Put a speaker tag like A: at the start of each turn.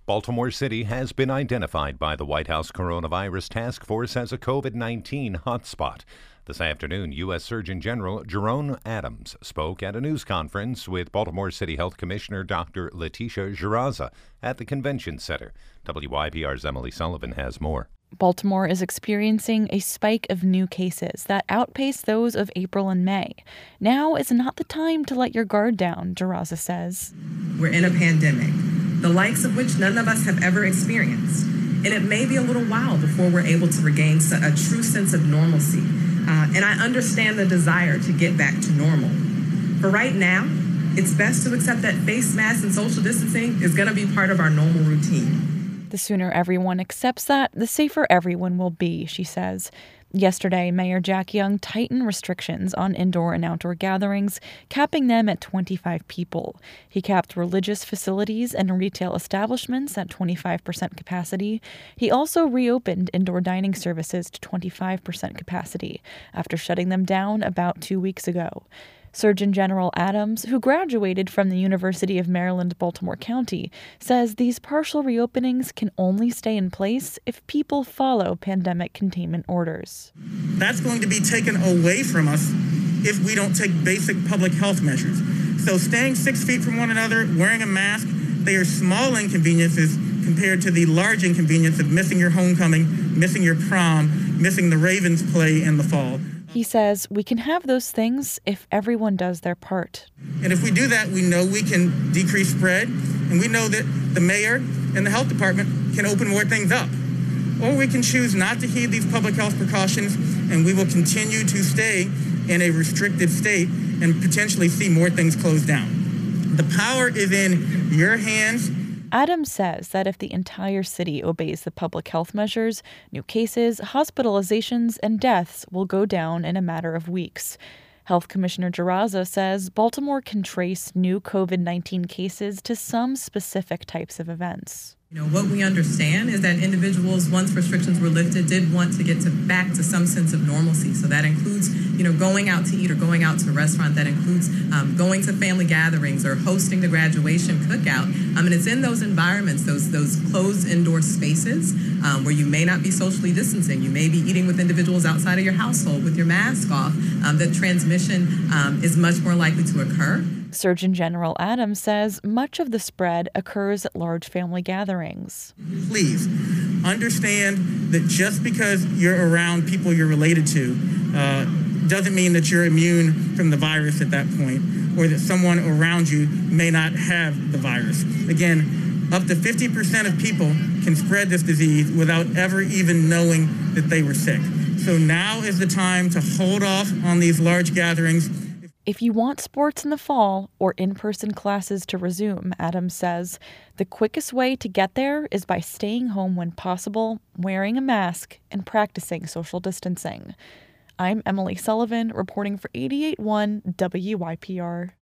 A: Baltimore City has been identified by the White House Coronavirus Task Force as a COVID-19 hotspot. This afternoon, U.S. Surgeon General Jerome Adams spoke at a news conference with Baltimore City Health Commissioner Dr. Leticia Jaraza at the Convention Center. WYPR's Emily Sullivan has more.
B: Baltimore is experiencing a spike of new cases that outpace those of April and May. Now is not the time to let your guard down, Jaraza says.
C: We're in a pandemic, the likes of which none of us have ever experienced. And it may be a little while before we're able to regain a true sense of normalcy. And I understand the desire to get back to normal. But right now, it's best to accept that face masks and social distancing is going to be part of our normal routine.
B: The sooner everyone accepts that, the safer everyone will be, she says. Yesterday, Mayor Jack Young tightened restrictions on indoor and outdoor gatherings, capping them at 25 people. He capped religious facilities and retail establishments at 25% capacity. He also reopened indoor dining services to 25% capacity after shutting them down about 2 weeks ago. Surgeon General Adams, who graduated from the University of Maryland, Baltimore County, says these partial reopenings can only stay in place if people follow pandemic containment orders.
D: That's going to be taken away from us if we don't take basic public health measures. So staying 6 feet from one another, wearing a mask, they are small inconveniences compared to the large inconvenience of missing your homecoming, missing your prom, missing the Ravens play in the fall.
B: He says we can have those things if everyone does their part.
D: And if we do that, we know we can decrease spread, and we know that the mayor and the health department can open more things up. Or we can choose not to heed these public health precautions, and we will continue to stay in a restricted state and potentially see more things closed down. The power is in your hands.
B: Adams says that if the entire city obeys the public health measures, new cases, hospitalizations, and deaths will go down in a matter of weeks. Health Commissioner Jaraza says Baltimore can trace new COVID-19 cases to some specific types of events.
C: What we understand is that individuals, once restrictions were lifted, did want to get back to some sense of normalcy. So that includes, going out to eat or going out to a restaurant. That includes going to family gatherings or hosting the graduation cookout. And it's in those environments, those closed indoor spaces where you may not be socially distancing. You may be eating with individuals outside of your household with your mask off. That transmission is much more likely to occur.
B: Surgeon General Adams says much of the spread occurs at large family gatherings.
D: Please understand that just because you're around people you're related to doesn't mean that you're immune from the virus at that point, or that someone around you may not have the virus. Again, up to 50% of people can spread this disease without ever even knowing that they were sick. So now is the time to hold off on these large gatherings.
B: If you want sports in the fall or in-person classes to resume, Adams says, the quickest way to get there is by staying home when possible, wearing a mask, and practicing social distancing. I'm Emily Sullivan, reporting for 88.1 WYPR.